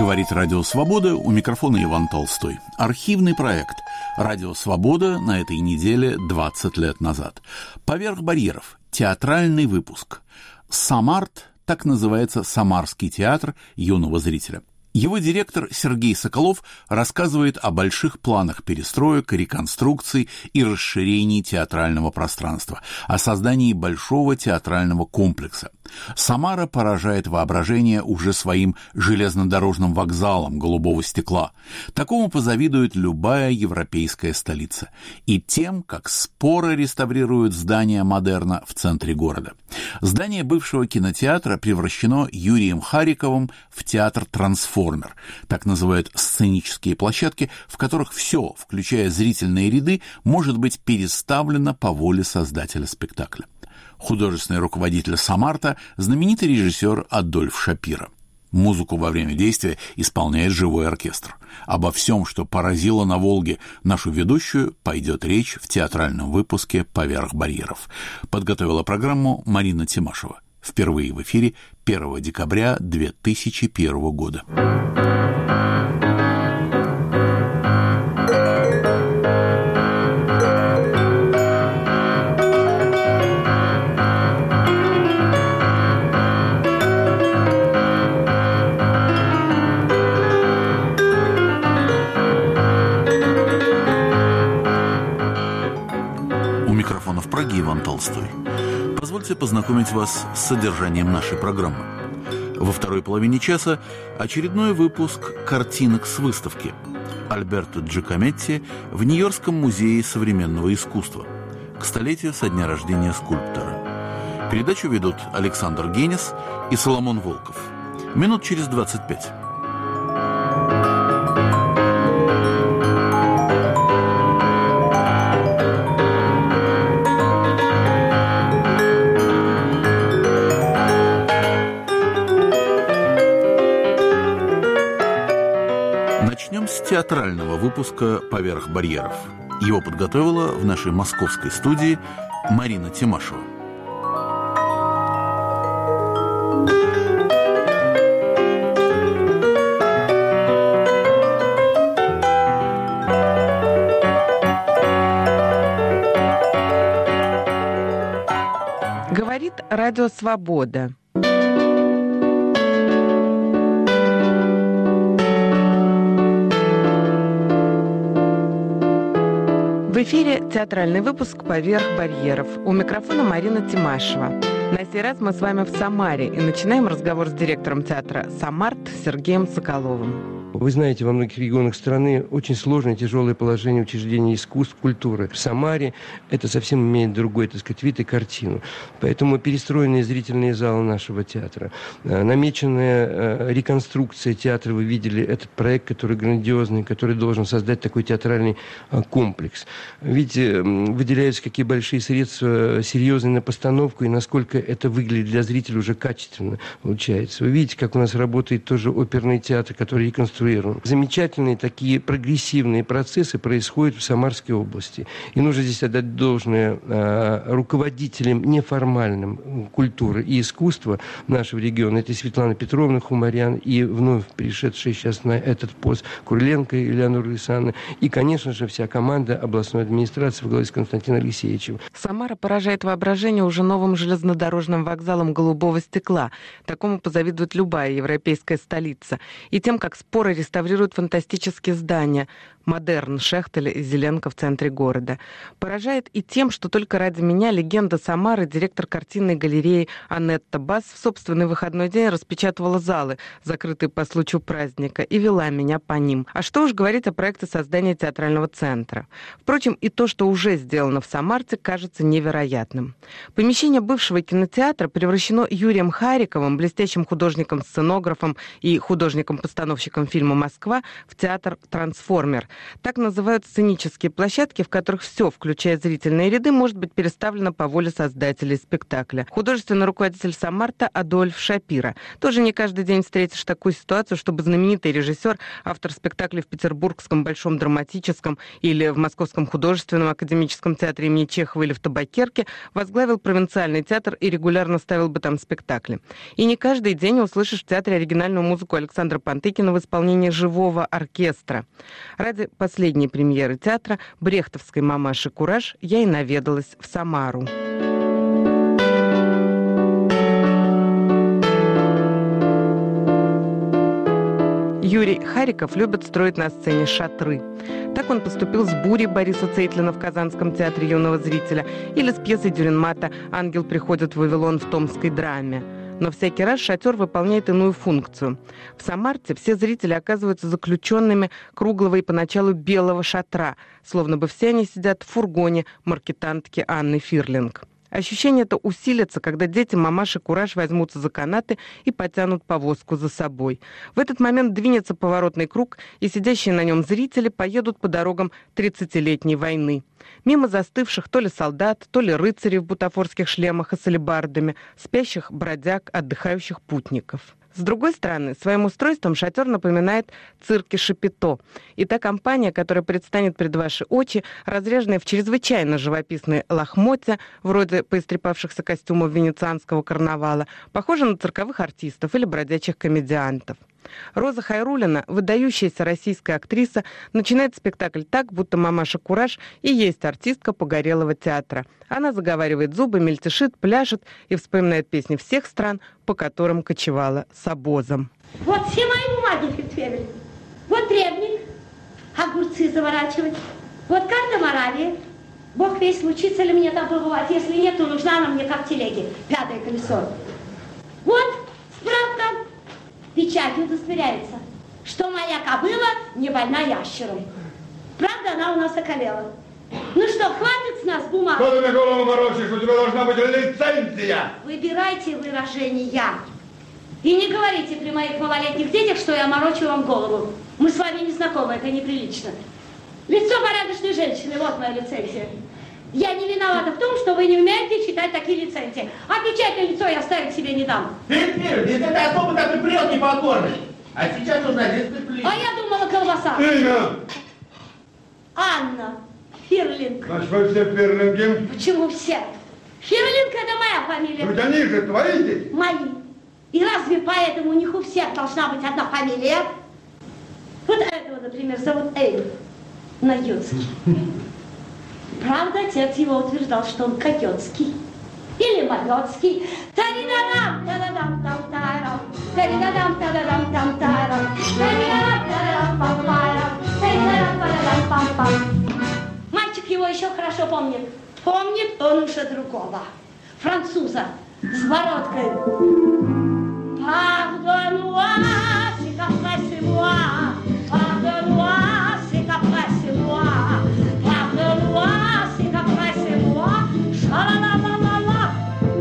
Говорит Радио Свобода, у микрофона Иван Толстой. Архивный проект «Радио Свобода» на этой неделе 20 лет назад. «Поверх барьеров» – театральный выпуск. «Самарт» – так называется Самарский театр юного зрителя. Его директор Сергей Соколов рассказывает о больших планах перестроек, реконструкций и расширений театрального пространства, о создании большого театрального комплекса. Самара поражает воображение уже своим железнодорожным вокзалом голубого стекла. Такому позавидует любая европейская столица. И тем, как споро реставрируют здание модерна в центре города. Здание бывшего кинотеатра превращено Юрием Хариковым в театр «Трансформер». Так называют сценические площадки, в которых все, включая зрительные ряды, может быть переставлено по воле создателя спектакля. Художественный руководитель «Самарта» – знаменитый режиссер Адольф Шапира. Музыку во время действия исполняет живой оркестр. Обо всем, что поразило на Волге нашу ведущую, пойдет речь в театральном выпуске «Поверх барьеров». Подготовила программу Марина Тимашева. Впервые в эфире 1 декабря 2001 года. В Праге Иван Толстой. Позвольте познакомить вас с содержанием нашей программы. Во второй половине часа очередной выпуск картинок с выставки Альберто Джакометти в Нью-Йоркском музее современного искусства к столетию со дня рождения скульптора. Передачу ведут Александр Генис и Соломон Волков. Минут через 25. Театрального выпуска «Поверх барьеров». Его подготовила в нашей московской студии Марина Тимашева. Говорит Радио Свобода. В эфире театральный выпуск «Поверх барьеров». У микрофона Марина Тимашева. На сей раз мы с вами в Самаре и начинаем разговор с директором театра «Самарт» Сергеем Соколовым. Вы знаете, во многих регионах страны очень сложное, тяжелое положение учреждений искусств, культуры. В Самаре это совсем имеет другой, так сказать, вид и картину. Поэтому перестроенные зрительные залы нашего театра, намеченная реконструкция театра, вы видели, этот проект, который грандиозный, который должен создать такой театральный комплекс. Видите, выделяются какие большие средства серьезные на постановку, и насколько это выглядит для зрителя уже качественно получается. Вы видите, как у нас работает тоже оперный театр, который реконструирует. Замечательные такие прогрессивные процессы происходят в Самарской области. И нужно здесь отдать должное руководителям неформальным культуры и искусства нашего региона. Это Светлана Петровна Хумарян и вновь пришедшая сейчас на этот пост Куриленко Элеонора Александровна. И, конечно же, вся команда областной администрации во главе с Константином Алексеевичем. Самара поражает воображение уже новым железнодорожным вокзалом голубого стекла. Такому позавидует любая европейская столица. И тем, как споры реставрируют фантастические здания «Модерн» Шехтеля и Зеленко в центре города. Поражает и тем, что только ради меня легенда Самары, директор картинной галереи Анетта Бас в собственный выходной день распечатывала залы, закрытые по случаю праздника, и вела меня по ним. А что уж говорить о проекте создания театрального центра. Впрочем, и то, что уже сделано в Самарте, кажется невероятным. Помещение бывшего кинотеатра превращено Юрием Хариковым, блестящим художником-сценографом и художником-постановщиком фильма фильма «Москва» в театр «Трансформер». Так называют сценические площадки, в которых все, включая зрительные ряды, может быть переставлено по воле создателей спектакля. Художественный руководитель «Самарта» Адольф Шапира. Тоже не каждый день встретишь такую ситуацию, чтобы знаменитый режиссер, автор спектаклей в Петербургском Большом драматическом или в Московском художественном академическом театре имени Чехова или в Табакерке возглавил провинциальный театр и регулярно ставил бы там спектакли. И не каждый день услышишь в театре оригинальную музыку Александра Пантыкина в исполнении живого оркестра. Ради последней премьеры театра брехтовской «Мамаши Кураж» я и наведалась в Самару. Юрий Хариков любит строить на сцене шатры. Так он поступил с «Бурей» Бориса Цейтлина в Казанском театре юного зрителя или с пьесой Дюринмата «Ангел приходит в Вавилон» в томской драме. Но всякий раз шатер выполняет иную функцию. В Самарте все зрители оказываются заключенными круглого и поначалу белого шатра, словно бы все они сидят в фургоне маркетантки Анны Фирлинг. Ощущение это усилится, когда дети мамаши Кураж возьмутся за канаты и потянут повозку за собой. В этот момент двинется поворотный круг, и сидящие на нем зрители поедут по дорогам 30-летней войны. Мимо застывших то ли солдат, то ли рыцарей в бутафорских шлемах и с алебардами, спящих бродяг, отдыхающих путников. С другой стороны, своим устройством шатер напоминает цирки Шапито. И та компания, которая предстанет пред ваши очи, разряженная в чрезвычайно живописные лохмотья, вроде поистрепавшихся костюмов венецианского карнавала, похожа на цирковых артистов или бродячих комедиантов. Роза Хайруллина, выдающаяся российская актриса, начинает спектакль так, будто мамаша Кураж и есть артистка Погорелого театра. Она заговаривает зубы, мельтешит, пляшет и вспоминает песни всех стран, по которым кочевала с обозом. Вот все мои бумаги, Фельдфебель. Вот требник, огурцы заворачивать. Вот карта Моравии. Бог весть, случится ли мне там побывать. Если нет, то нужна она мне как телеге. 5-е колесо. Вот справка. Печатью удостоверяется, что моя кобыла не больна ящером. Правда, она у нас околела. Ну что, хватит с нас бумаг? Что ты мне голову морочишь? У тебя должна быть лицензия. Выбирайте выражения. И не говорите при моих малолетних детях, что я морочу вам голову. Мы с вами не знакомы, это неприлично. Лицо порядочной женщины, вот моя лицензия. Я не виновата в том, что вы не умеете читать такие лицензии. А печать на лицо я ставить себе не дам. Если это особо такой прет непокорный. А сейчас нужна дисциплина. А я думала, колбаса. Имя? Анна Фирлинг. Значит, вы все Фирлинги? Почему все? Фирлинг это моя фамилия. Ведь они же твои дети. Мои. И разве поэтому у них у всех должна быть одна фамилия? Вот этого, например, зовут Эйв Наюцкий. Правда, отец его утверждал, что он Катёцкий или Малёцкий. Таридадам, тададам, там тарам, таридадам, тададам, там тарам, таридадам, тададам, пам парам, таридадам, тададам, пам пам. Мальчик его еще хорошо помнит. Помнит он уж от другого. Француза с бородкой. Pardonne-moi, c'est qu'après c'est moi. Pardonne-moi, c'est qu'après c'est moi. Pardonne-moi, c'est qu'après c'est moi. Ша-ла-ла-ла-ла-ла.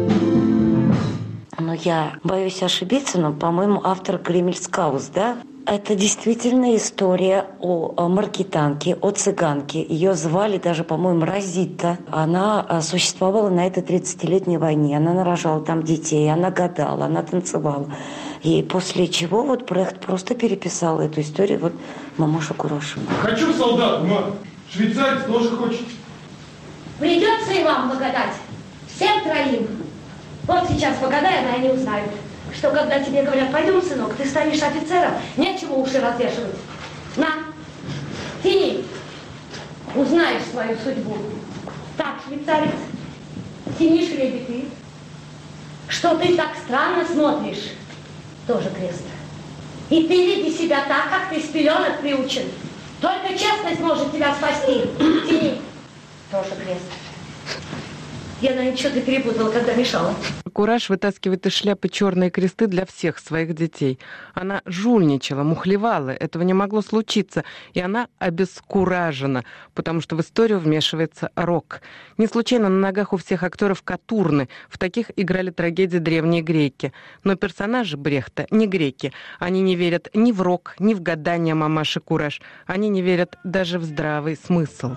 Но я боюсь ошибиться, но, по-моему, автор Гремельскаус, да? Это действительно история о маркетанке, о цыганке. Ее звали даже, по-моему, Розита. Она существовала на этой 30-летней войне. Она нарожала там детей, она гадала, она танцевала. И после чего вот Брехт просто переписал эту историю вот мамаша Кураж. Хочу солдат, но швейцарец тоже хочет. Придется и вам погадать. Всем троим. Вот сейчас погадаем, и они узнают, что когда тебе говорят, пойдем, сынок, ты станешь офицером, нечего уши развешивать. На, тяни, узнаешь свою судьбу. Так, швейцарец, тяни шребеты. Что ты так странно смотришь, тоже крест. И ты веди себя так, как ты с пеленок приучен. Только честность может тебя спасти. Тяни, тоже крест. Я, наверное, что-то перепутала, когда мешала. Кураж вытаскивает из шляпы черные кресты для всех своих детей. Она жульничала, мухлевала, этого не могло случиться, и она обескуражена, потому что в историю вмешивается рок. Не случайно на ногах у всех актеров катурны, в таких играли трагедии древние греки. Но персонажи Брехта не греки. Они не верят ни в рок, ни в гадания мамаши Кураж. Они не верят даже в здравый смысл.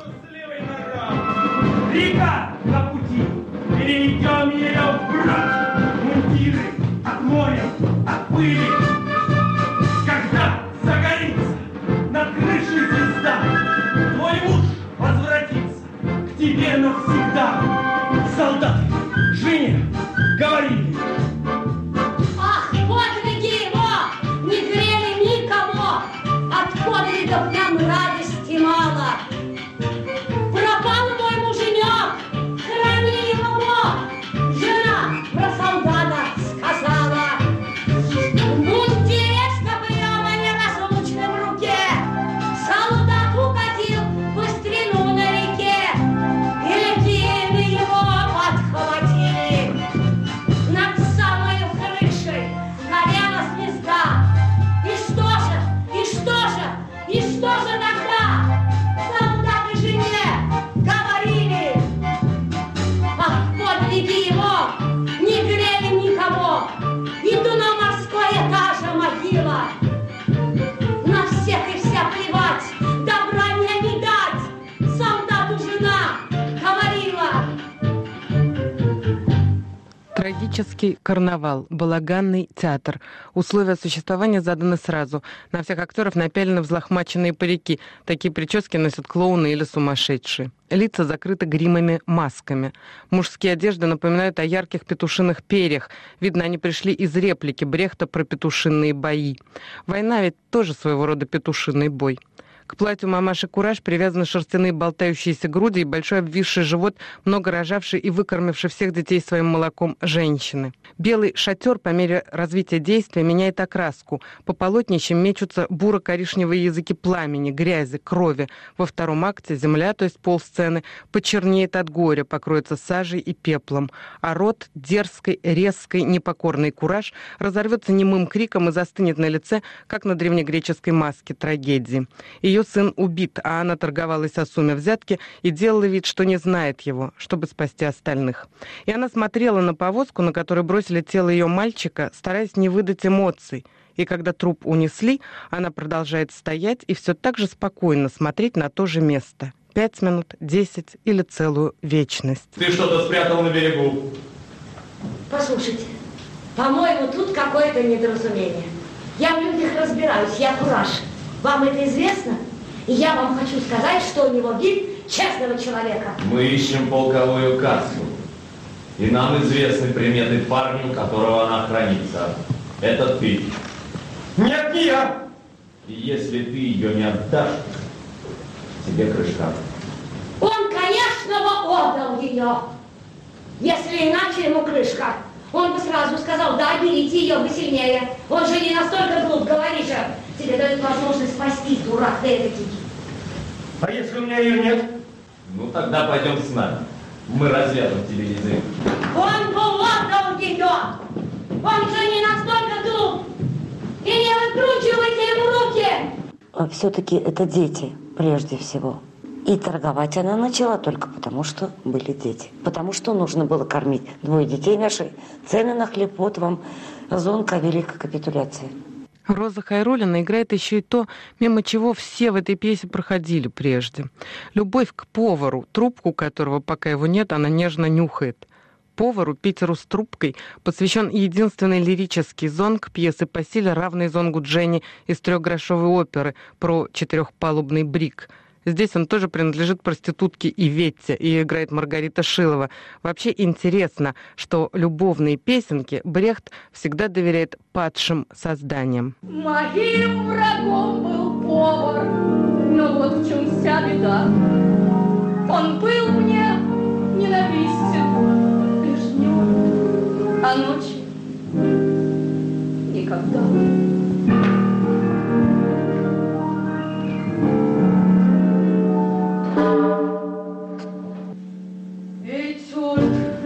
Река на пути, перейдем ее вброд. Мундиры от моря, от пыли. Когда загорится над крышей звезда, твой муж возвратится к тебе навсегда. Солдаты жене говорили: ах, подвиги его не грели никого, от подвигов нам радости мало. Пропал мой муженек, храни его, жена про солдата сказала. Мундире с копьем неразлучным в руке, солдат укатил в быстрину на реке, и легионы его подхватили. Над самой крышей горела звезда. И что же тогда? Солдаты жене говорили: ах, подвиги его не грели никого, и дно морское та же могила. На всех и вся плевать, добра мне не дать, солдату жена говорила. Трагический карнавал, балаганный театр. Условия существования заданы сразу. На всех актеров напялены взлохмаченные парики. Такие прически носят клоуны или сумасшедшие. Лица закрыты гримами, масками. Мужские одежды напоминают о ярких петушиных перьях. Видно, они пришли из реплики Брехта про петушиные бои. Война ведь тоже своего рода петушиный бой. К платью мамаши Кураж привязаны шерстяные болтающиеся груди и большой обвисший живот, много рожавший и выкормивший всех детей своим молоком женщины. Белый шатер по мере развития действия меняет окраску. По полотнищам мечутся буро-коричневые языки пламени, грязи, крови. Во втором акте земля, то есть полсцены, почернеет от горя, покроется сажей и пеплом. А рот дерзкой, резкой, непокорной Кураж разорвется немым криком и застынет на лице, как на древнегреческой маске трагедии. Ее сын убит, а она торговалась о сумме взятки и делала вид, что не знает его, чтобы спасти остальных. И она смотрела на повозку, на которой бросили тело ее мальчика, стараясь не выдать эмоций. И когда труп унесли, она продолжает стоять и все так же спокойно смотреть на то же место. 5 минут, 10 или целую вечность. Ты что-то спрятал на берегу. Послушайте, по-моему, тут какое-то недоразумение. Я в людях разбираюсь, я Кураж. Вам это известно? И я вам хочу сказать, что у него вид честного человека. Мы ищем полковую кассу. И нам известны приметы парня, у которого она хранится. Это ты. нет, не я. И если ты ее не отдашь, тебе крышка. Он, конечно, бы отдал ее. Если иначе, ему крышка. Он бы сразу сказал: да, берите ее, вы сильнее. Он же не настолько глуп, говори же. Тебе дают возможность спастись, дурак ты этакий. А если у меня ее нет? Ну тогда пойдем с нами. Мы развяжем тебе язык. Он бы отдал ее. Он же не настолько глуп. И не выкручивайте ему руки. Все-таки это дети, прежде всего. И торговать она начала только потому, что были дети. Потому что нужно было кормить 2 детей наших. Цены на хлеб, вот вам зонка великой капитуляции. Роза Хайруллина играет еще и то, мимо чего все в этой пьесе проходили прежде. Любовь к повару, трубку которого, пока его нет, она нежно нюхает. Повару Питеру с трубкой посвящен единственный лирический зонг пьесы по силе, равный зонгу Дженни из 3-грошовой оперы про 4-палубный бриг. Здесь он тоже принадлежит проститутке Иветте и играет Маргарита Шилова. Вообще интересно, что любовные песенки Брехт всегда доверяет падшим созданиям. Моим врагом был повар, но вот в чем вся беда. Он был мне ненавистен лишь днем, а ночью никогда. Ведь он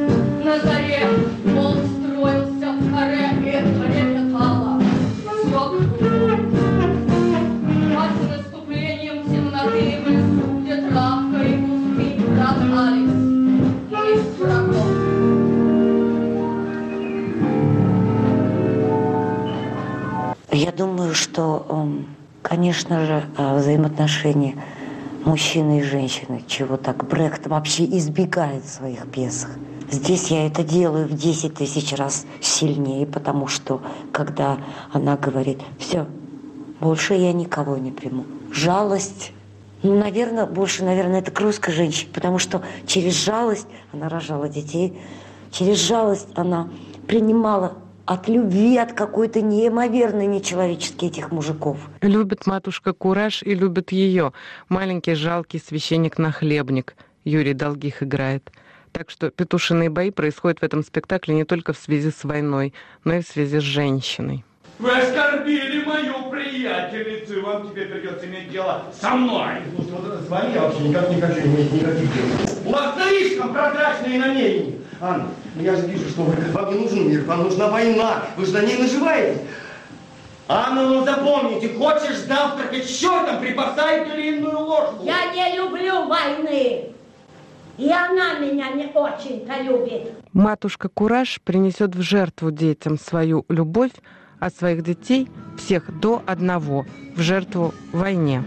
Я думаю, что, конечно же, взаимоотношения мужчины и женщины, чего так Брехт вообще избегает в своих пьесах. Здесь я это делаю в 10 тысяч раз сильнее, потому что, когда она говорит: все, больше я никого не приму. Жалость, наверное, это к русской женщине, потому что через жалость она рожала детей, через жалость она принимала от любви, от какой-то неимоверной нечеловеческой этих мужиков. Любит матушка Кураж и любит ее. Маленький жалкий священник-нахлебник Юрий Долгих играет. Так что петушиные бои происходят в этом спектакле не только в связи с войной, но и в связи с женщиной. Вы оскорбили мою приятельницу, и вам теперь придется иметь дело со мной. С вами я вообще никак не хочу иметь никаких дел. У вас слишком прозрачные намерения. Анна, я же вижу, что вам не нужен мир, вам нужна война. Вы же на ней наживаетесь. Анна, ну запомните, хочешь завтракать с чертом, припасай ту или иную ложку. Я не люблю войны. И она меня не очень-то любит. Матушка Кураж принесет в жертву детям свою любовь, а своих детей, всех до одного, в жертву войне.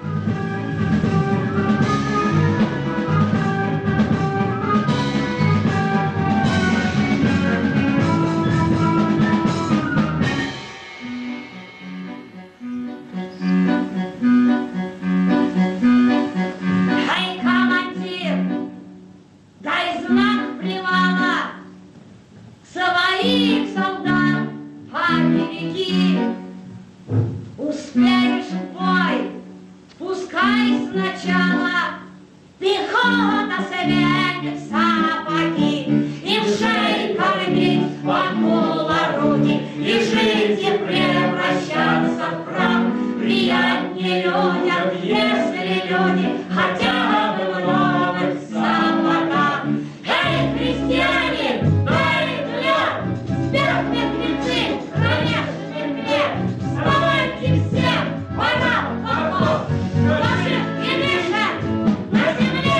Эй, командир, дай знак привала своих солдат. Побереги, успеешь в бой, пускай сначала пехота светит сапоги, и в шей кормить вокруг орудий, и жить и превращаться в прах. Приятнее людям, если люди хотя бы в новых сапогах. Эй, крестьяне, дай хлеб, спят мертвецы, конечно, мне, вставайте все, пора в поход, наши и дышат на земле.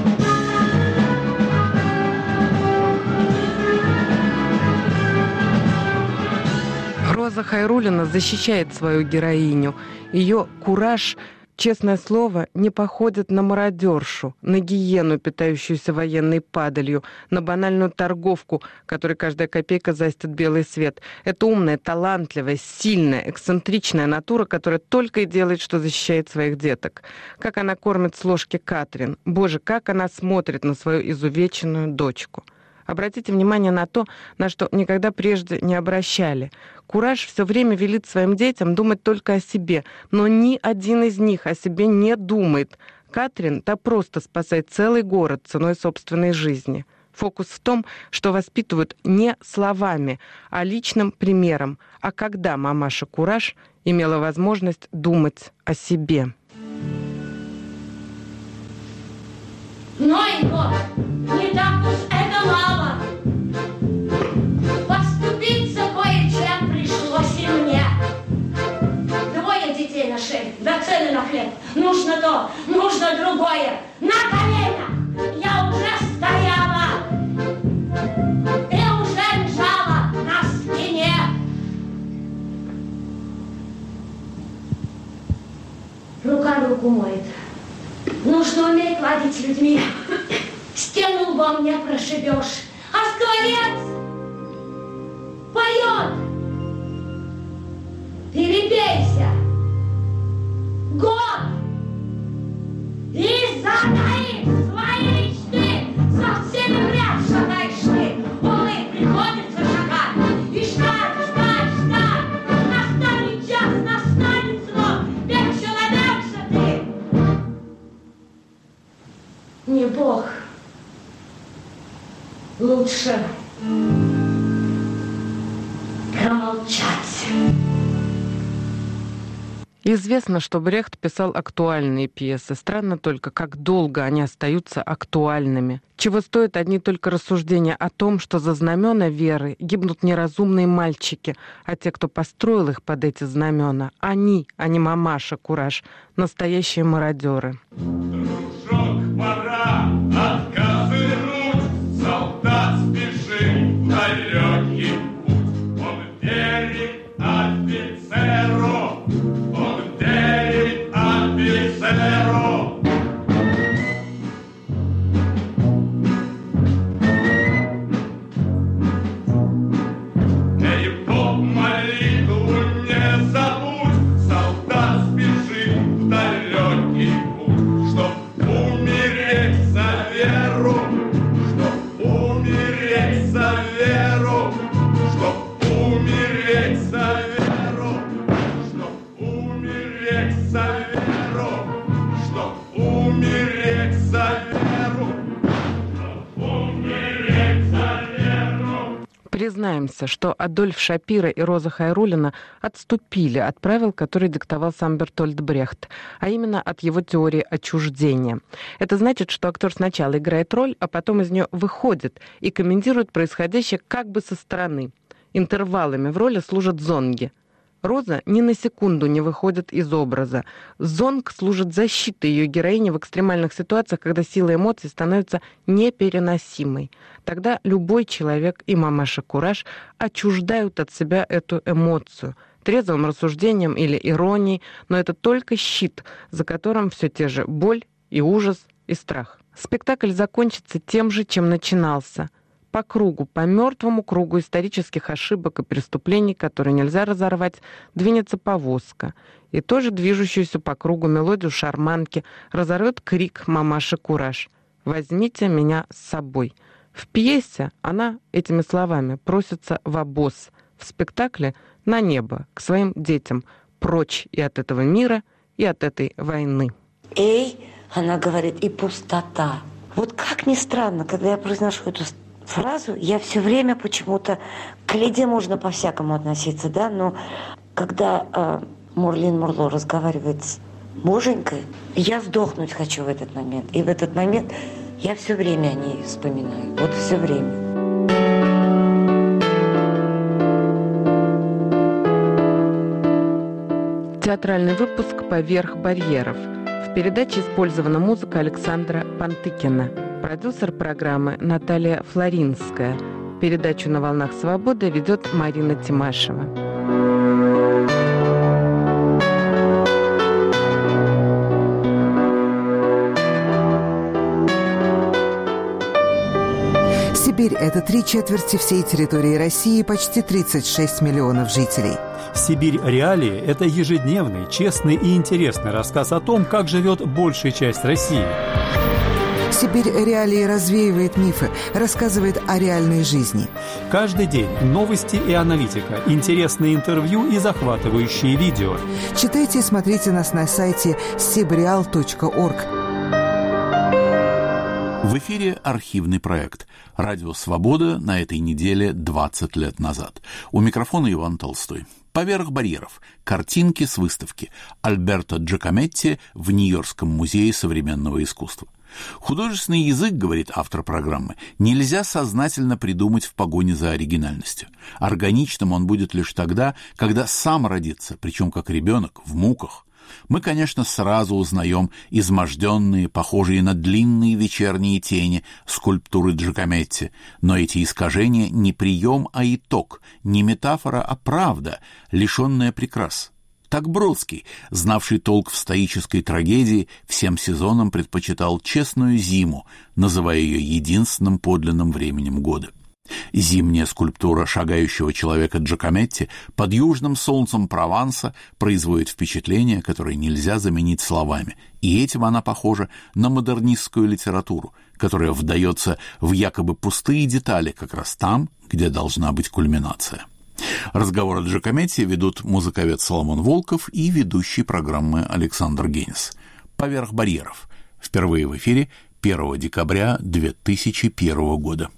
Роза Хайруллина защищает свою героиню. Ее кураж, честное слово, не походит на мародершу, на гиену, питающуюся военной падалью, на банальную торговку, которой каждая копейка застит белый свет. Это умная, талантливая, сильная, эксцентричная натура, которая только и делает, что защищает своих деток. Как она кормит с ложки Катрин. Боже, как она смотрит на свою изувеченную дочку. Обратите внимание на то, на что никогда прежде не обращали. Кураж все время велит своим детям думать только о себе, но ни один из них о себе не думает. Катрин та просто спасает целый город ценой собственной жизни. Фокус в том, что воспитывают не словами, а личным примером. А когда мамаша Кураж имела возможность думать о себе? Ну и вот, не так уж это мало. Поступиться кое-чем пришлось и мне. 2 детей на шее, да цены на хлеб. Нужно то, нужно другое. На коленях я уже стояла и уже лежала на спине. Рука руку моет. Нужно уметь ладить с людьми. Стену лбом не прошибешь. А скворец поет. Перебейся. Год. И затаишь свои мечты. Со всеми в ряд шагаешь ты. Увы, приходится шагать. И ждать, ждать, ждать. Настанет час, настанет срок. Ведь человек же ты. Не Бог. Лучше промолчать. Известно, что Брехт писал актуальные пьесы. Странно только, как долго они остаются актуальными. Чего стоят одни только рассуждения о том, что за знамена веры гибнут неразумные мальчики, а те, кто построил их под эти знамена, они, а не мамаша Кураж, настоящие мародеры. Дружок, пора откозырнуть, солдат спешит в далекий путь. Он верит офицеру. за веру, чтоб умереть за веру, чтоб умереть за веру, чтоб умереть за веру, чтоб умереть за веру. Признаемся, что Адольф Шапиро и Роза Хайруллина отступили от правил, которые диктовал сам Бертольд Брехт, а именно от его теории отчуждения. Это значит, что актер сначала играет роль, а потом из нее выходит и комментирует происходящее как бы со стороны. Интервалами в роли служат зонги. Роза ни на секунду не выходит из образа. Зонг служит защитой ее героини в экстремальных ситуациях, когда сила эмоций становится непереносимой. Тогда любой человек и мамаша Кураж отчуждают от себя эту эмоцию трезвым рассуждением или иронией, но это только щит, за которым все те же боль и ужас и страх. Спектакль закончится тем же, чем начинался. По кругу, по мертвому кругу исторических ошибок и преступлений, которые нельзя разорвать, двинется повозка. И тоже движущуюся по кругу мелодию шарманки разорвет крик мамаши Кураж: «Возьмите меня с собой». В пьесе она этими словами просится в обоз, в спектакле на небо, к своим детям, прочь и от этого мира, и от этой войны. Эй, она говорит, и пустота. Вот как ни странно, когда я произношу эту фразу, я все время почему-то... К Лиде можно по-всякому относиться, да, но когда Мурлин Мурло разговаривает с Боженькой, я сдохнуть хочу в этот момент. И в этот момент я все время о ней вспоминаю. Вот все время. Театральный выпуск «Поверх барьеров». В передаче использована музыка Александра Пантыкина. Продюсер программы Наталья Флоринская. Передачу «На волнах свободы» ведет Марина Тимашева. Сибирь – это 3/4 всей территории России, почти 36 миллионов жителей. «Сибирь. Реалии» – это ежедневный, честный и интересный рассказ о том, как живет большая часть России. «Сибирь. Реалии» развеивает мифы, рассказывает о реальной жизни. Каждый день новости и аналитика, интересные интервью и захватывающие видео. Читайте и смотрите нас на сайте sibrial.org. В эфире архивный проект «Радио Свобода» на этой неделе 20 лет назад. У микрофона Иван Толстой. «Поверх барьеров» – картинки с выставки Альберто Джакометти в Нью-Йоркском музее современного искусства. Художественный язык, говорит автор программы, нельзя сознательно придумать в погоне за оригинальностью. Органичным он будет лишь тогда, когда сам родится, причем как ребенок, в муках. Мы, конечно, сразу узнаем изможденные, похожие на длинные вечерние тени скульптуры Джакометти, но эти искажения не прием, а итог, не метафора, а правда, лишенная прикрас. Так Бродский, знавший толк в стоической трагедии, всем сезонам предпочитал честную зиму, называя ее единственным подлинным временем года. Зимняя скульптура шагающего человека Джакометти под южным солнцем Прованса производит впечатление, которое нельзя заменить словами, и этим она похожа на модернистскую литературу, которая вдается в якобы пустые детали как раз там, где должна быть кульминация. Разговор о Джакометти ведут музыковед Соломон Волков и ведущий программы Александр Генис. «Поверх барьеров». Впервые в эфире 1 декабря 2001 года.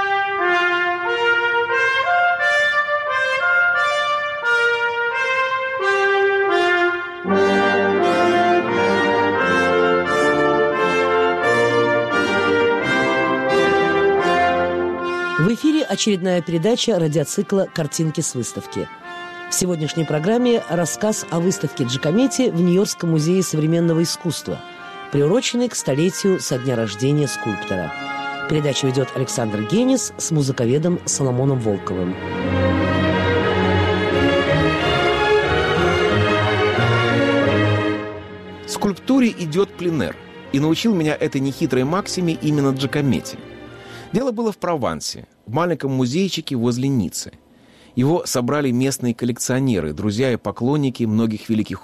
В эфире очередная передача радиоцикла «Картинки с выставки». В сегодняшней программе рассказ о выставке Джакометти в Нью-Йоркском музее современного искусства, приуроченный к столетию со дня рождения скульптора. Передачу ведет Александр Генис с музыковедом Соломоном Волковым. Скульптуре идет пленэр, и научил меня этой нехитрой максиме именно Джакометти. Дело было в Провансе, в маленьком музейчике возле Ниццы. Его собрали местные коллекционеры, друзья и поклонники многих великих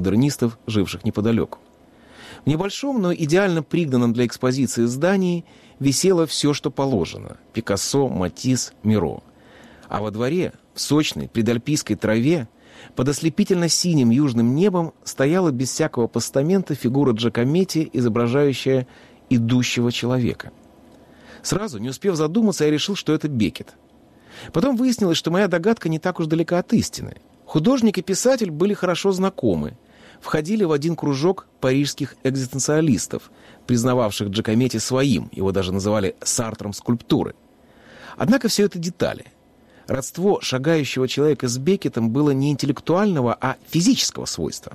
художников-модернистов, живших неподалеку. В небольшом, но идеально пригнанном для экспозиции здании висело все, что положено – Пикассо, Матисс, Миро. А во дворе, в сочной предальпийской траве, под ослепительно-синим южным небом стояла без всякого постамента фигура Джакометти, изображающая идущего человека. Сразу, не успев задуматься, я решил, что это Беккет. Потом выяснилось, что моя догадка не так уж далека от истины. Художник и писатель были хорошо знакомы, входили в один кружок парижских экзистенциалистов, признававших Джакометти своим, его даже называли Сартром скульптуры. Однако все это детали. Родство шагающего человека с Беккетом было не интеллектуального, а физического свойства.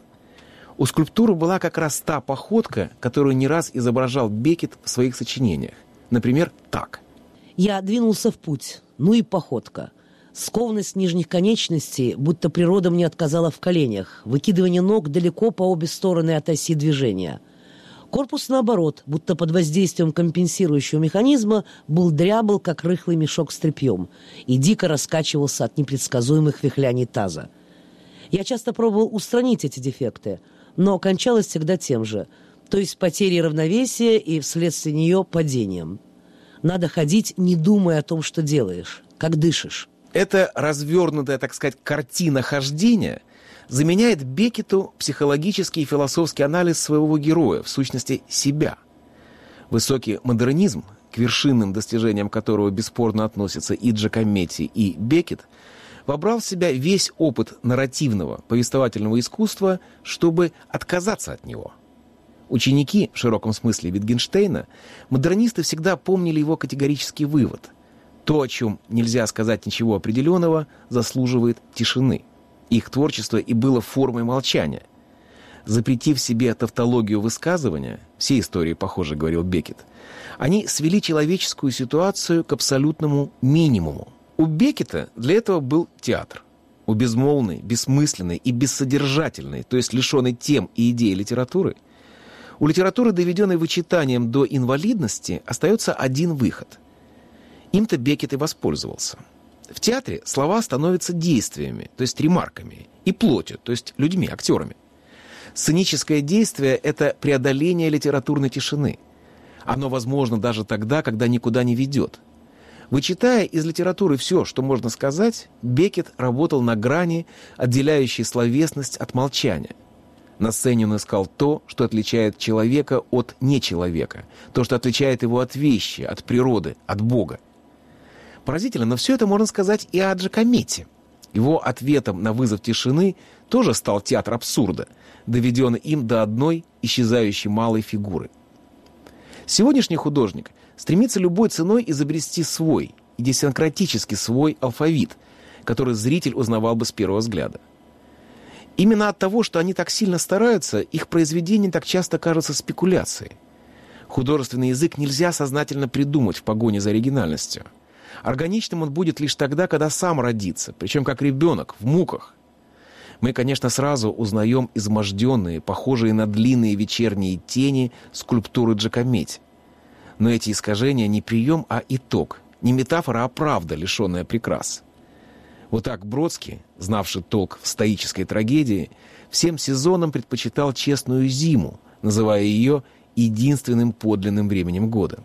У скульптуры была как раз та походка, которую не раз изображал Беккет в своих сочинениях. Например, так. «Я двинулся в путь, ну и походка. Скованность нижних конечностей, будто природа мне отказала в коленях, выкидывание ног далеко по обе стороны от оси движения. Корпус, наоборот, будто под воздействием компенсирующего механизма, был дрябл, как рыхлый мешок с тряпьем, и дико раскачивался от непредсказуемых вихляний таза. Я часто пробовал устранить эти дефекты, но кончалось всегда тем же, то есть потерей равновесия и вследствие нее падением. Надо ходить, не думая о том, что делаешь, как дышишь». Эта развернутая, так сказать, картина хождения заменяет Беккету психологический и философский анализ своего героя, в сущности, себя. Высокий модернизм, к вершинным достижениям которого бесспорно относятся и Джакометти, и Беккет, вобрал в себя весь опыт нарративного, повествовательного искусства, чтобы отказаться от него. Ученики, в широком смысле, Витгенштейна, модернисты всегда помнили его категорический вывод. То, о чем нельзя сказать ничего определенного, заслуживает тишины. Их творчество и было формой молчания. Запретив себе тавтологию высказывания, все истории похожи, говорил Беккет, они свели человеческую ситуацию к абсолютному минимуму. У Беккета для этого был театр. У безмолвной, бессмысленной и бессодержательной, то есть лишенной тем и идей литературы, у литературы, доведенной вычитанием до инвалидности, остается один выход. Им-то Беккет и воспользовался. В театре слова становятся действиями, то есть ремарками, и плотью, то есть людьми, актерами. Сценическое действие – это преодоление литературной тишины. Оно возможно даже тогда, когда никуда не ведет. Вычитая из литературы все, что можно сказать, Беккет работал на грани, отделяющей словесность от молчания. На сцене он искал то, что отличает человека от нечеловека, то, что отличает его от вещи, от природы, от Бога. Поразительно, но все это можно сказать и о Джакометти. Его ответом на вызов тишины тоже стал театр абсурда, доведенный им до одной исчезающей малой фигуры. Сегодняшний художник стремится любой ценой изобрести свой, идиосинкратически свой алфавит, который зритель узнавал бы с первого взгляда. Именно от того, что они так сильно стараются, их произведения так часто кажутся спекуляцией. Художественный язык нельзя сознательно придумать в погоне за оригинальностью. Органичным он будет лишь тогда, когда сам родится, причем как ребенок, в муках. Мы, конечно, сразу узнаем изможденные, похожие на длинные вечерние тени скульптуры Джакометти. Но эти искажения не прием, а итог, не метафора, а правда, лишенная прикрас. Вот так Бродский, знавший толк в стоической трагедии, всем сезонам предпочитал честную зиму, называя ее единственным подлинным временем года.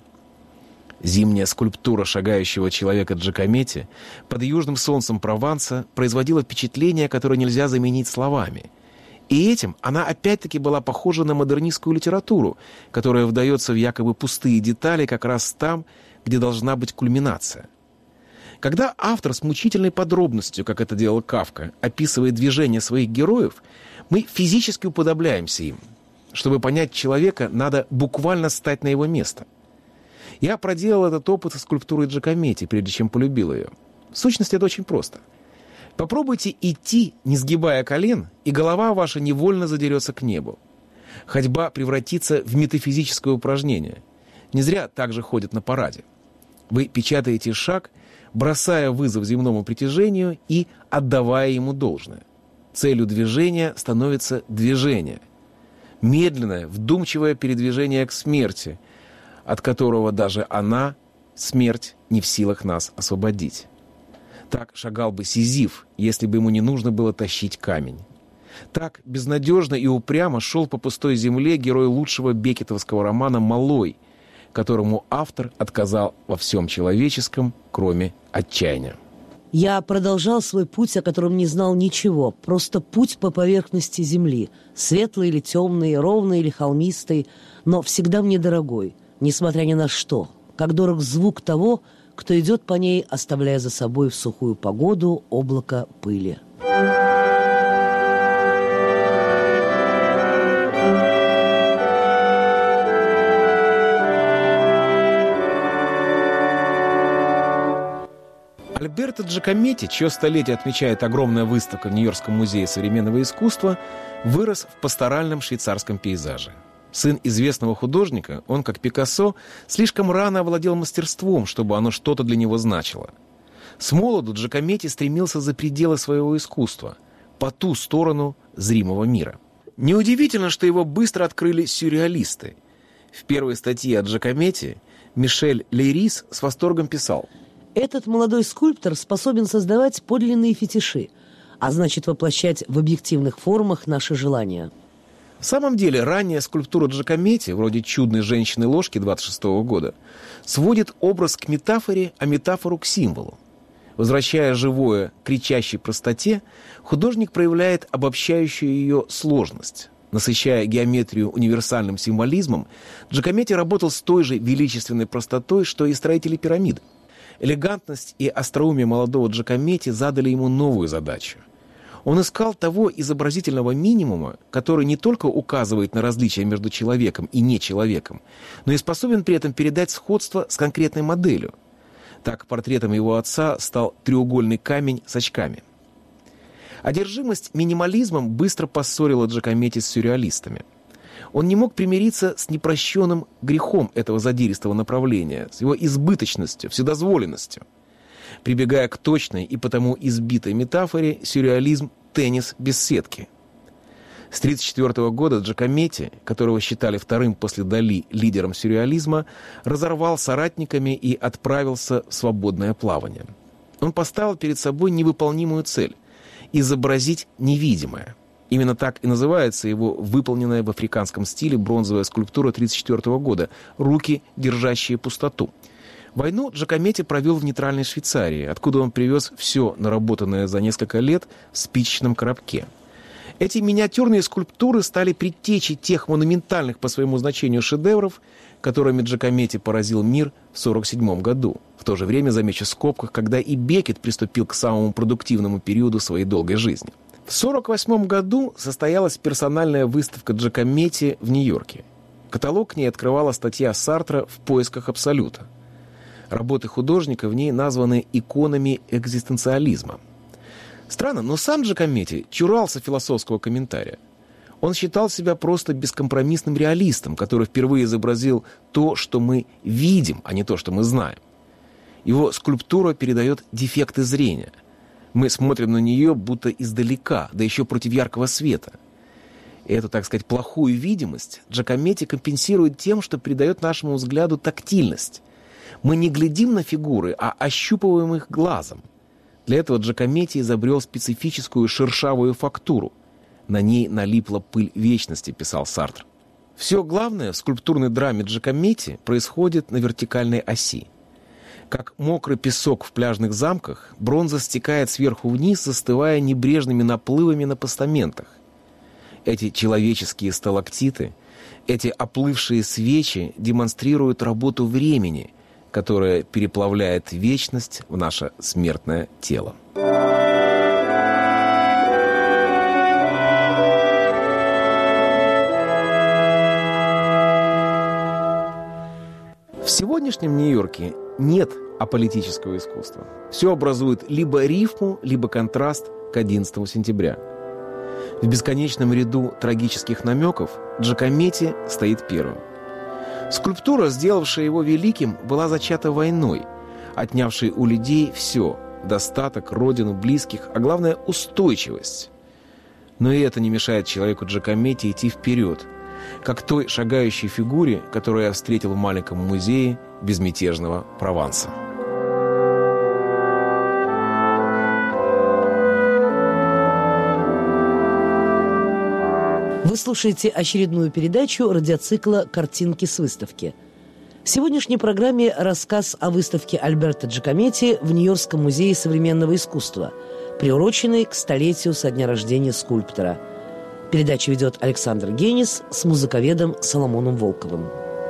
Зимняя скульптура шагающего человека Джакометти под южным солнцем Прованса производила впечатление, которое нельзя заменить словами. И этим она опять-таки была похожа на модернистскую литературу, которая вдается в якобы пустые детали как раз там, где должна быть кульминация. Когда автор с мучительной подробностью, как это делал Кафка, описывает движения своих героев, мы физически уподобляемся им. Чтобы понять человека, надо буквально стать на его место. Я проделал этот опыт со скульптурой Джакометти, прежде чем полюбил ее. В сущности, это очень просто. Попробуйте идти, не сгибая колен, и голова ваша невольно задерется к небу. Ходьба превратится в метафизическое упражнение. Не зря так же ходят на параде. Вы печатаете шаг, бросая вызов земному притяжению и отдавая ему должное. Целью движения становится движение. Медленное, вдумчивое передвижение к смерти, от которого даже она, смерть, не в силах нас освободить. Так шагал бы Сизиф, если бы ему не нужно было тащить камень. Так безнадежно и упрямо шел по пустой земле герой лучшего беккетовского романа «Малой», которому автор отказал во всем человеческом, кроме отчаяния. Я продолжал свой путь, о котором не знал ничего, просто путь по поверхности земли, светлый или темный, ровный или холмистый, но всегда мне дорогой, несмотря ни на что, как дорог звук того, кто идет по ней, оставляя за собой в сухую погоду облако пыли. Альберто Джакометти, чье столетие отмечает огромная выставка в Нью-Йоркском музее современного искусства, вырос в пасторальном швейцарском пейзаже. Сын известного художника, он, как Пикассо, слишком рано овладел мастерством, чтобы оно что-то для него значило. С молоду Джакометти стремился за пределы своего искусства, по ту сторону зримого мира. Неудивительно, что его быстро открыли сюрреалисты. В первой статье о Джакометти Мишель Лейрис с восторгом писал: «Этот молодой скульптор способен создавать подлинные фетиши, а значит воплощать в объективных формах наши желания». В самом деле, ранняя скульптура Джакометти, вроде «Чудной женщины-ложки» 26-го года, сводит образ к метафоре, а метафору к символу. Возвращая живое к кричащей простоте, художник проявляет обобщающую ее сложность. Насыщая геометрию универсальным символизмом, Джакометти работал с той же величественной простотой, что и строители пирамид. Элегантность и остроумие молодого Джакометти задали ему новую задачу. Он искал того изобразительного минимума, который не только указывает на различия между человеком и нечеловеком, но и способен при этом передать сходство с конкретной моделью. Так портретом его отца стал треугольный камень с очками. Одержимость минимализмом быстро поссорила Джакометти с сюрреалистами. Он не мог примириться с непрощенным грехом этого задиристого направления, с его избыточностью, вседозволенностью. Прибегая к точной и потому избитой метафоре, сюрреализм – теннис без сетки. С 1934 года Джакометти, которого считали вторым после Дали лидером сюрреализма, разорвал с соратниками и отправился в свободное плавание. Он поставил перед собой невыполнимую цель – изобразить невидимое. Именно так и называется его выполненная в африканском стиле бронзовая скульптура 1934 года «Руки, держащие пустоту». Войну Джакометти провел в нейтральной Швейцарии, откуда он привез все наработанное за несколько лет в спичечном коробке. Эти миниатюрные скульптуры стали предтечей тех монументальных по своему значению шедевров, которыми Джакометти поразил мир в 1947 году. В то же время, замечу в скобках, когда и Беккет приступил к самому продуктивному периоду своей долгой жизни. В 1948 году состоялась персональная выставка Джакометти в Нью-Йорке. Каталог к ней открывала статья Сартра «В поисках абсолюта». Работы художника в ней названы иконами экзистенциализма. Странно, но сам Джакометти чурался философского комментария. Он считал себя просто бескомпромиссным реалистом, который впервые изобразил то, что мы видим, а не то, что мы знаем. Его скульптура передает дефекты зрения. Мы смотрим на нее будто издалека, да еще против яркого света. И эту, так сказать, плохую видимость Джакометти компенсирует тем, что придает нашему взгляду тактильность. Мы не глядим на фигуры, а ощупываем их глазом. Для этого Джакометти изобрел специфическую шершавую фактуру. На ней налипла пыль вечности, писал Сартр. Все главное в скульптурной драме Джакометти происходит на вертикальной оси. Как мокрый песок в пляжных замках, бронза стекает сверху вниз, застывая небрежными наплывами на постаментах. Эти человеческие сталактиты, эти оплывшие свечи демонстрируют работу времени, которая переплавляет вечность в наше смертное тело. В сегодняшнем Нью-Йорке нет аполитического искусства. Все образует либо рифму, либо контраст к 11 сентября. В бесконечном ряду трагических намеков Джакометти стоит первым. Скульптура, сделавшая его великим, была зачата войной, отнявшей у людей все – достаток, родину, близких, а главное – устойчивость. Но и это не мешает человеку Джакометти идти вперед, как той шагающей фигуре, которую я встретил в маленьком музее безмятежного Прованса. Вы слушаете очередную передачу радиоцикла «Картинки с выставки». В сегодняшней программе рассказ о выставке Альберто Джакометти в Нью-Йоркском музее современного искусства, приуроченной к столетию со дня рождения скульптора. Передачу ведет Александр Генис с музыковедом Соломоном Волковым.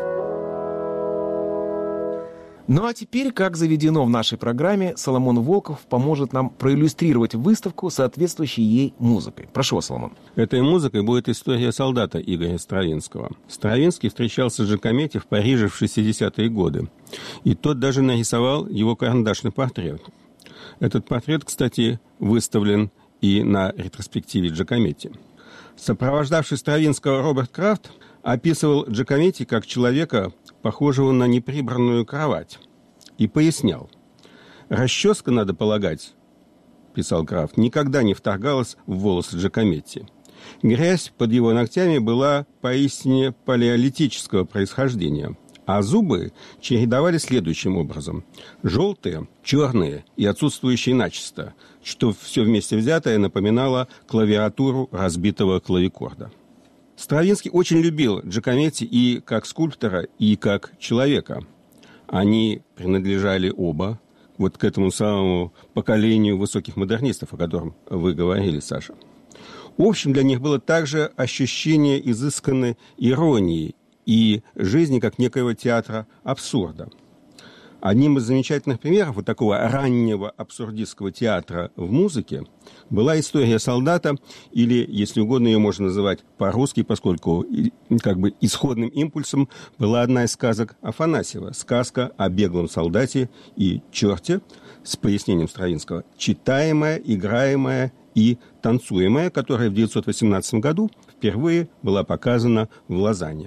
Ну а теперь, как заведено в нашей программе, Соломон Волков поможет нам проиллюстрировать выставку, соответствующей ей музыкой. Прошу вас, Соломон. Этой музыкой будет история солдата Игоря Стравинского. Стравинский встречался с Джакометти в Париже в 60-е годы. И тот даже нарисовал его карандашный портрет. Этот портрет, кстати, выставлен и на ретроспективе Джакометти. Сопровождавший Стравинского Роберт Крафт описывал Джакометти как человека, похожего на неприбранную кровать, и пояснял. «Расческа, надо полагать, — писал Крафт, — никогда не вторгалась в волосы Джакометти. Грязь под его ногтями была поистине палеолитического происхождения, а зубы чередовались следующим образом. Желтые, черные и отсутствующие начисто, что все вместе взятое напоминало клавиатуру разбитого клавикорда». Стравинский очень любил Джакометти и как скульптора, и как человека. Они принадлежали оба вот к этому самому поколению высоких модернистов, о котором вы говорили, Саша. Общим для них было также ощущение изысканной иронии и жизни как некоего театра абсурда. Одним из замечательных примеров вот такого раннего абсурдистского театра в музыке была история солдата, или, если угодно, ее можно называть по-русски, поскольку как бы исходным импульсом была одна из сказок Афанасьева, сказка о беглом солдате и черте, с пояснением Стравинского, читаемая, играемая и танцуемая, которая в 1918 году впервые была показана в Лозанне.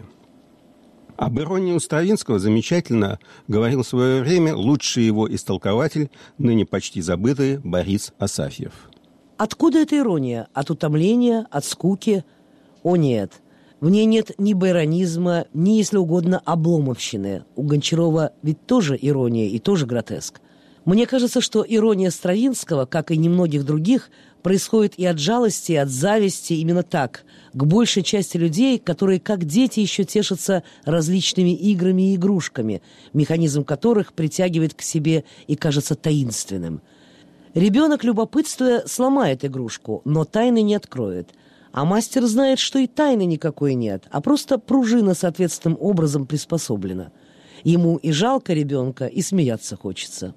Об иронии у Стравинского замечательно говорил в свое время лучший его истолкователь, ныне почти забытый Борис Асафьев. Откуда эта ирония? От утомления, от скуки? О нет, в ней нет ни байронизма, ни, если угодно, обломовщины. У Гончарова ведь тоже ирония и тоже гротеск. Мне кажется, что ирония Стравинского, как и немногих других, происходит и от жалости, и от зависти, именно так, к большей части людей, которые, как дети, еще тешатся различными играми и игрушками, механизм которых притягивает к себе и кажется таинственным. Ребенок, любопытствуя, сломает игрушку, но тайны не откроет. А мастер знает, что и тайны никакой нет, а просто пружина соответственным образом приспособлена. Ему и жалко ребенка, и смеяться хочется.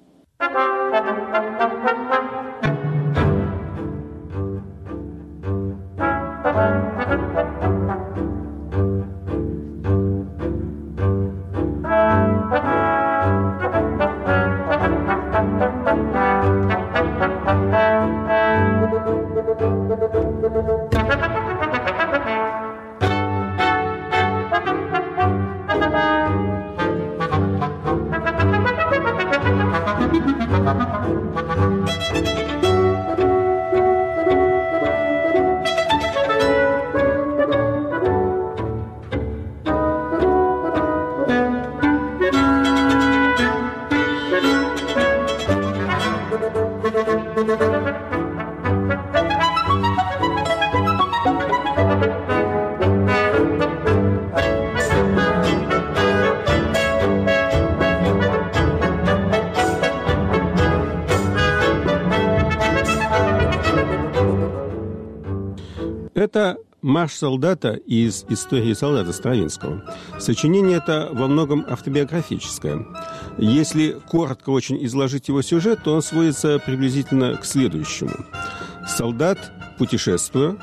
Это «Марш солдата» из «Истории солдата» Стравинского. Сочинение это во многом автобиографическое. Если коротко очень изложить его сюжет, то он сводится приблизительно к следующему. Солдат, путешествуя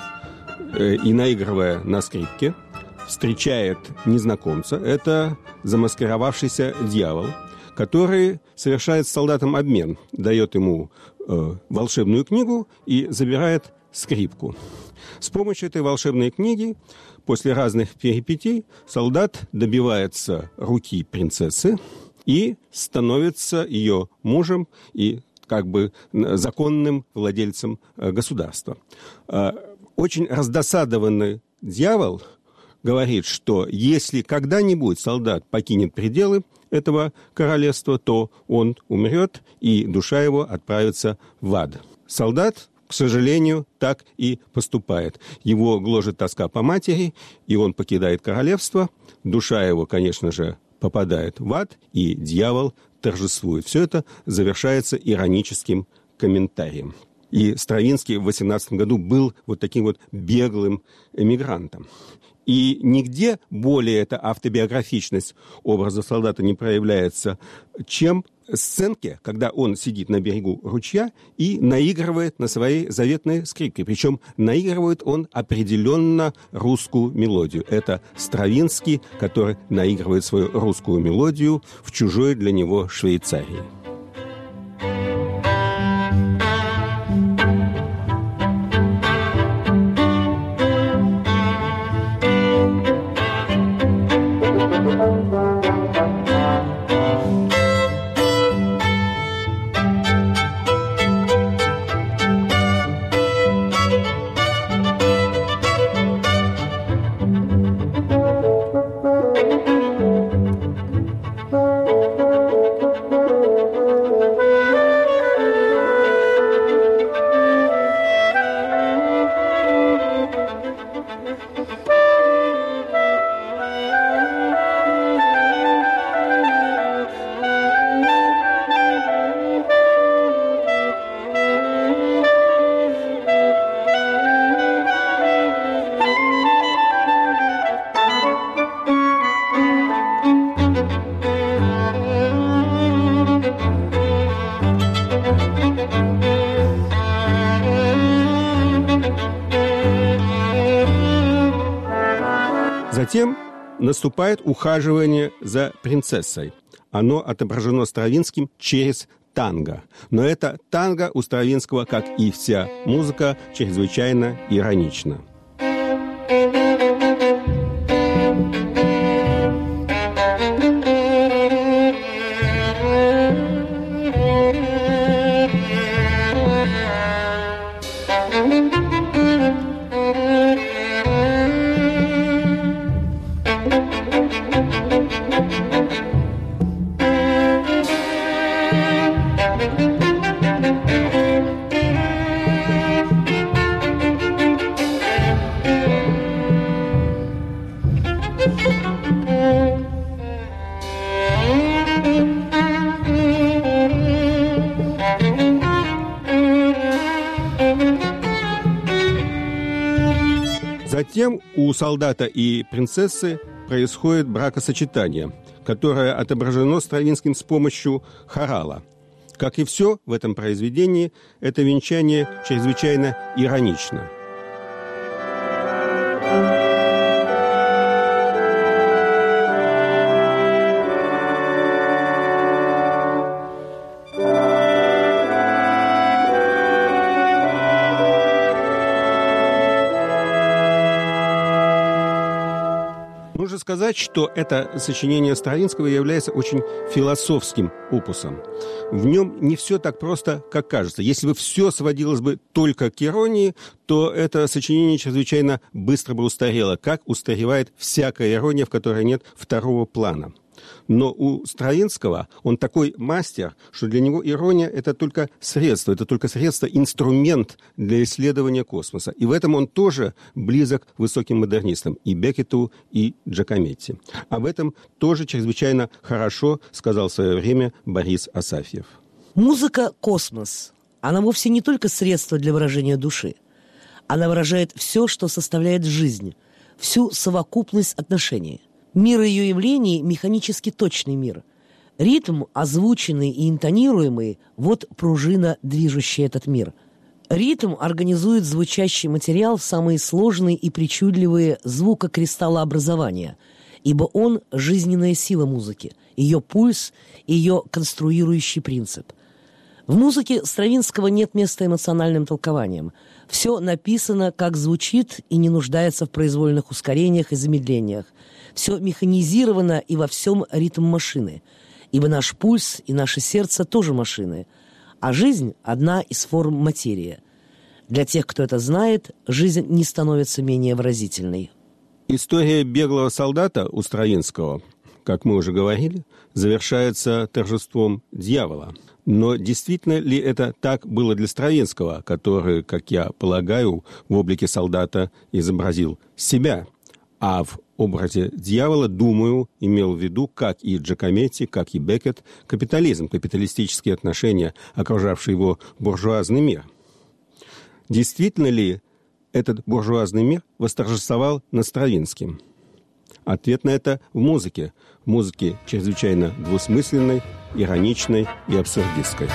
и наигрывая на скрипке, встречает незнакомца. Это замаскировавшийся дьявол, который совершает с солдатом обмен, дает ему волшебную книгу и забирает скрипку. С помощью этой волшебной книги после разных перипетий солдат добивается руки принцессы и становится ее мужем и как бы законным владельцем государства. Очень раздосадованный дьявол говорит, что если когда-нибудь солдат покинет пределы этого королевства, то он умрет, и душа его отправится в ад. Солдат, к сожалению, так и поступает. Его гложет тоска по матери, и он покидает королевство. Душа его, конечно же, попадает в ад, и дьявол торжествует. Все это завершается ироническим комментарием. И Стравинский в 18 году был вот таким вот беглым эмигрантом. И нигде более эта автобиографичность образа солдата не проявляется, чем в сценке, когда он сидит на берегу ручья и наигрывает на своей заветной скрипке. Причем наигрывает он определенно русскую мелодию. Это Стравинский, который наигрывает свою русскую мелодию в чужой для него Швейцарии. Затем наступает ухаживание за принцессой. Оно отображено Стравинским через танго. Но это танго у Стравинского, как и вся музыка, чрезвычайно иронично. Затем у солдата и принцессы происходит бракосочетание, которое отображено Стравинским с помощью хорала. Как и все в этом произведении, это венчание чрезвычайно иронично. Нужно сказать, что это сочинение Стравинского является очень философским опусом. В нем не все так просто, как кажется. Если бы все сводилось бы только к иронии, то это сочинение чрезвычайно быстро бы устарело, как устаревает всякая ирония, в которой нет второго плана. Но у Стравинского он такой мастер, что для него ирония – это только средство, инструмент для исследования космоса. И в этом он тоже близок к высоким модернистам, и Беккету, и Джакометти. Об этом тоже чрезвычайно хорошо сказал в свое время Борис Асафьев. Музыка – космос. Она вовсе не только средство для выражения души. Она выражает все, что составляет жизнь, всю совокупность отношений. Мир ее явлений – механически точный мир. Ритм, озвученный и интонируемый – вот пружина, движущая этот мир. Ритм организует звучащий материал в самые сложные и причудливые звукокристаллообразования, ибо он – жизненная сила музыки, ее пульс, ее конструирующий принцип. В музыке Стравинского нет места эмоциональным толкованиям. Все написано, как звучит, и не нуждается в произвольных ускорениях и замедлениях. Все механизировано и во всем ритм машины, ибо наш пульс и наше сердце тоже машины, а жизнь – одна из форм материи. Для тех, кто это знает, жизнь не становится менее выразительной. История беглого солдата у Стравинского, как мы уже говорили, завершается торжеством дьявола. Но действительно ли это так было для Стравинского, который, как я полагаю, в облике солдата изобразил себя, а в образе дьявола, думаю, имел в виду, как и Джакометти, как и Беккет, капитализм, капиталистические отношения, окружавшие его буржуазный мир. Действительно ли этот буржуазный мир восторжествовал над Стравинским? Ответ на это в музыке. В музыке чрезвычайно двусмысленной, ироничной и абсурдистской.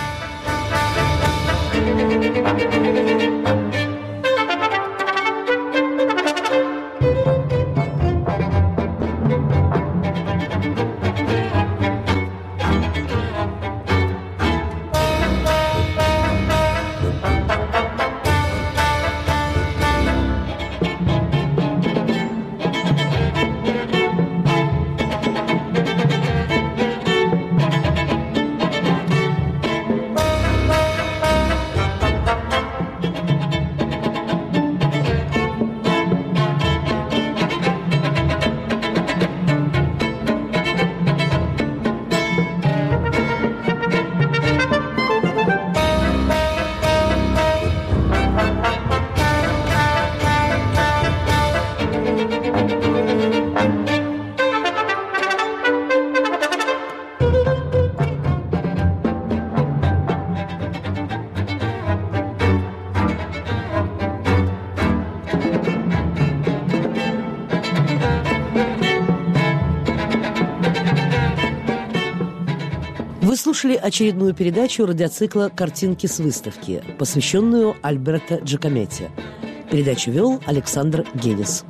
Вы слушали очередную передачу радиоцикла «Картинки с выставки», посвященную Альберто Джакометти. Передачу вел Александр Генис.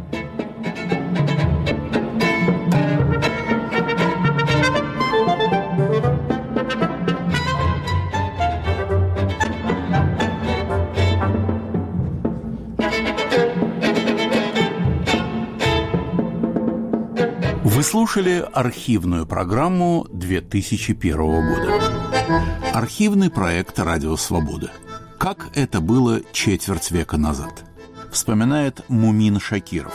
Вы слушали архивную программу 2001 года. Архивный проект «Радио Свобода». Как это было четверть века назад. Вспоминает Мумин Шакиров.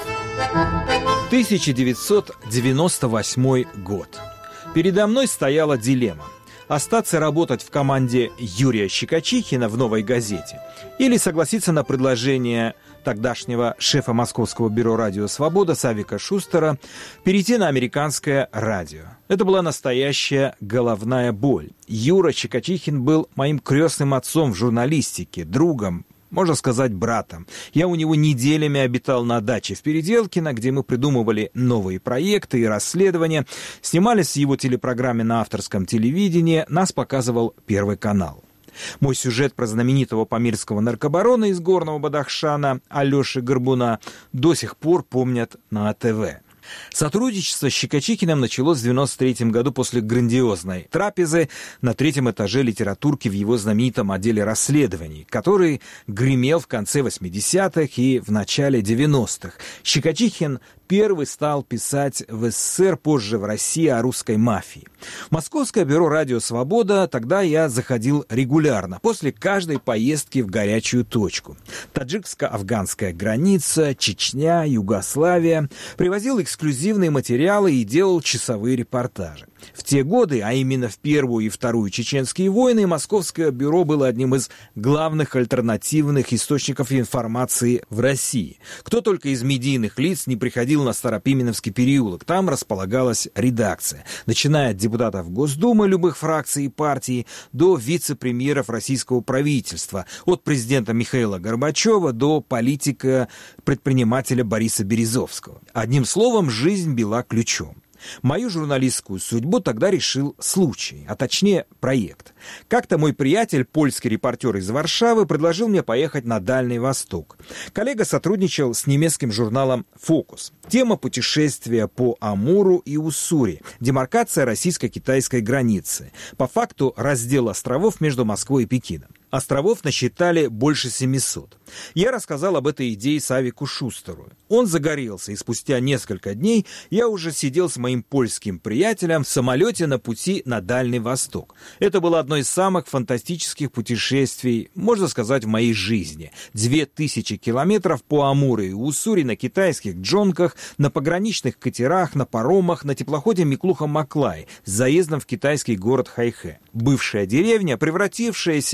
1998 год. Передо мной стояла дилемма. Остаться работать в команде Юрия Щекочихина в «Новой газете» или согласиться на предложение тогдашнего шефа Московского бюро «Радио Свобода» Савика Шустера перейти на американское радио. Это была настоящая головная боль. Юра Щекочихин был моим крестным отцом в журналистике, другом, можно сказать, братом. Я у него неделями обитал на даче в Переделкино, где мы придумывали новые проекты и расследования, снимались в его телепрограмме на авторском телевидении, нас показывал Первый канал. Мой сюжет про знаменитого памирского наркобарона из Горного Бадахшана Алеши Горбуна до сих пор помнят на АТВ. Сотрудничество с Щекочихиным началось в 1993 году после грандиозной трапезы на 3-м этаже литературки в его знаменитом отделе расследований, который гремел в конце 80-х и в начале 90-х. Щекочихин первый стал писать в СССР, позже в России, о русской мафии. В Московское бюро «Радио Свобода» тогда я заходил регулярно, после каждой поездки в горячую точку. Таджикско-афганская граница, Чечня, Югославия. Привозил эксклюзивные материалы и делал часовые репортажи. В те годы, а именно в Первую и Вторую чеченские войны, Московское бюро было одним из главных альтернативных источников информации в России. Кто только из медийных лиц не приходил на Старопименовский переулок, там располагалась редакция, начиная от депутатов Госдумы любых фракций и партий до вице-премьеров российского правительства, от президента Михаила Горбачева до политика-предпринимателя Бориса Березовского. Одним словом, жизнь била ключом. Мою журналистскую судьбу тогда решил случай, а точнее проект. Как-то мой приятель, польский репортер из Варшавы, предложил мне поехать на Дальний Восток. Коллега сотрудничал с немецким журналом «Фокус». Тема путешествия по Амуру и Уссури, демаркация российско-китайской границы, по факту раздел островов между Москвой и Пекином. Островов насчитали больше 700. Я рассказал об этой идее Савику Шустеру. Он загорелся, и спустя несколько дней я уже сидел с моим польским приятелем в самолете на пути на Дальний Восток. Это было одно из самых фантастических путешествий, можно сказать, в моей жизни. 2000 километров по Амуру и Уссури на китайских джонках, на пограничных катерах, на паромах, на теплоходе Миклуха-Маклай с заездом в китайский город Хайхэ. Бывшая деревня, превратившаяся за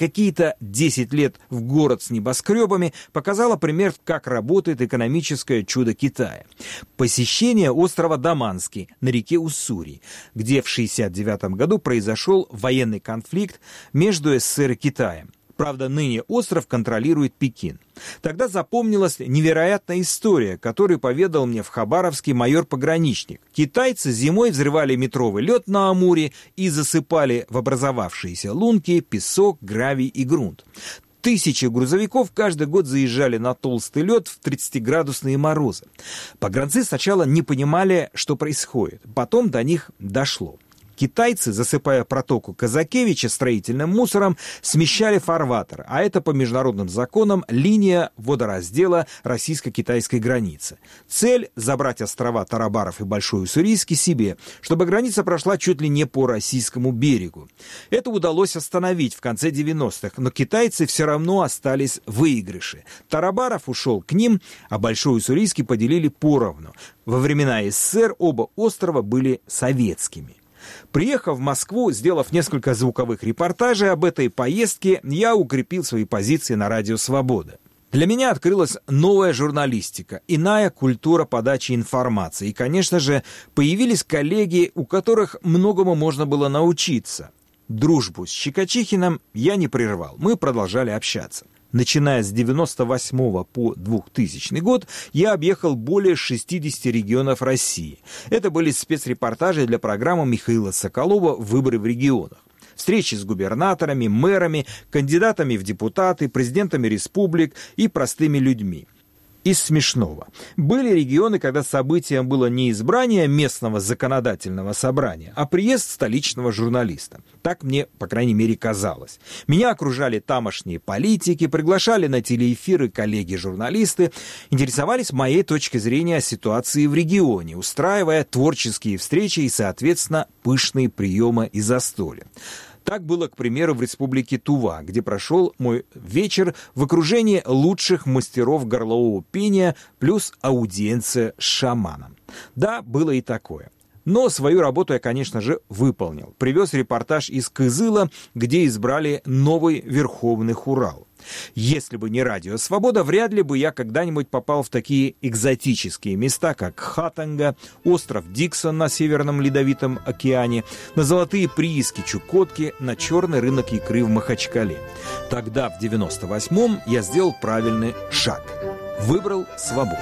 какие-то 10 лет в город с небоскребами показала пример, как работает экономическое чудо Китая. Посещение острова Даманский на реке Уссури, где в 1969 году произошел военный конфликт между СССР и Китаем. Правда, ныне остров контролирует Пекин. Тогда запомнилась невероятная история, которую поведал мне в Хабаровске майор-пограничник. Китайцы зимой взрывали метровый лед на Амуре и засыпали в образовавшиеся лунки песок, гравий и грунт. Тысячи грузовиков каждый год заезжали на толстый лед в 30-градусные морозы. Погранцы сначала не понимали, что происходит. Потом до них дошло. Китайцы, засыпая протоку Казакевича строительным мусором, смещали фарватер, а это по международным законам линия водораздела российско-китайской границы. Цель – забрать острова Тарабаров и Большой Уссурийский себе, чтобы граница прошла чуть ли не по российскому берегу. Это удалось остановить в конце 90-х, но китайцы все равно остались в выигрыше. Тарабаров ушел к ним, а Большой Уссурийский поделили поровну. Во времена СССР оба острова были советскими. Приехав в Москву, сделав несколько звуковых репортажей об этой поездке, я укрепил свои позиции на радио «Свобода». Для меня открылась новая журналистика, иная культура подачи информации. И, конечно же, появились коллеги, у которых многому можно было научиться. Дружбу с Щекочихиным я не прервал, мы продолжали общаться. Начиная с 1998 по 2000 год я объехал более 60 регионов России. Это были спецрепортажи для программы Михаила Соколова «Выборы в регионах». Встречи с губернаторами, мэрами, кандидатами в депутаты, президентами республик и простыми людьми. Из смешного. Были регионы, когда событием было не избрание местного законодательного собрания, а приезд столичного журналиста. Так мне, по крайней мере, казалось. Меня окружали тамошние политики, приглашали на телеэфиры коллеги-журналисты, интересовались моей точкой зрения о ситуации в регионе, устраивая творческие встречи и, соответственно, пышные приемы и застолья. Так было, к примеру, в республике Тува, где прошел мой вечер в окружении лучших мастеров горлового пения плюс аудиенция с шаманом. Да, было и такое. Но свою работу я, конечно же, выполнил. Привез репортаж из Кызыла, где избрали новый Верховный Хурал. Если бы не радио «Свобода», вряд ли бы я когда-нибудь попал в такие экзотические места, как Хатанга, остров Диксон на Северном Ледовитом океане, на золотые прииски Чукотки, на черный рынок икры в Махачкале. Тогда, в 98-м, я сделал правильный шаг. Выбрал свободу.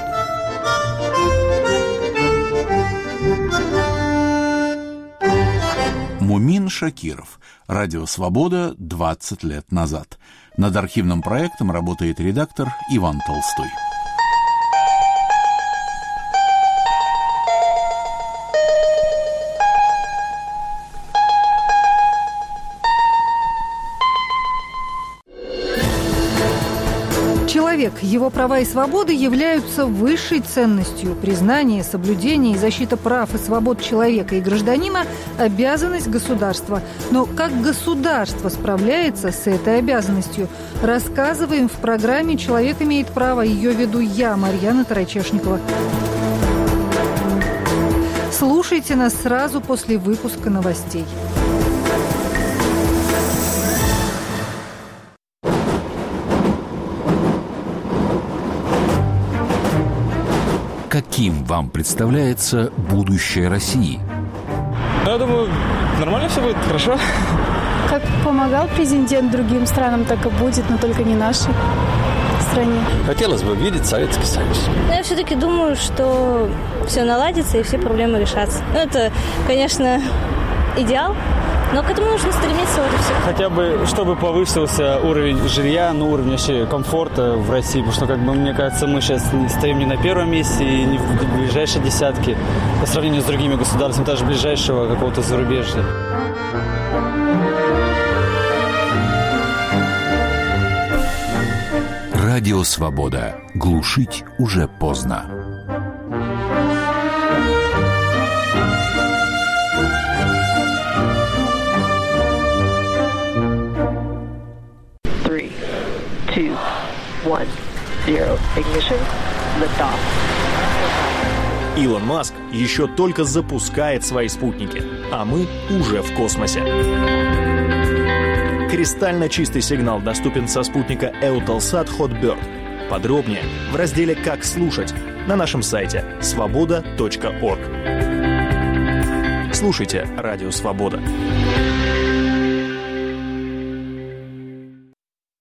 Мумин Шакиров. Радио «Свобода» 20 лет назад. Над архивным проектом работает редактор Иван Толстой. Человек, его права и свободы являются высшей ценностью. Признание, соблюдение и защита прав и свобод человека и гражданина – обязанность государства. Но как государство справляется с этой обязанностью? Рассказываем в программе «Человек имеет право». Ее веду я, Марьяна Тарачешникова. Слушайте нас сразу после выпуска новостей. Каким вам представляется будущее России? Я думаю, нормально все будет, хорошо. Как помогал президент другим странам, так и будет, но только не нашей стране. Хотелось бы видеть Советский Союз. Но я все-таки думаю, что все наладится и все проблемы решатся. Ну, это, конечно, идеал, но к этому нужно стремиться, вот и все. Хотя бы, чтобы повысился уровень жилья, уровень вообще комфорта в России, потому что, мне кажется, мы сейчас стоим не на первом месте и не в ближайшей десятке по сравнению с другими государствами, даже ближайшего какого-то зарубежья. Радио «Свобода». Глушить уже поздно. Илон Маск еще только запускает свои спутники, а мы уже в космосе. Кристально чистый сигнал доступен со спутника Eutelsat Hotbird. Подробнее в разделе «Как слушать» на нашем сайте svoboda.org. Слушайте «Радио Свобода».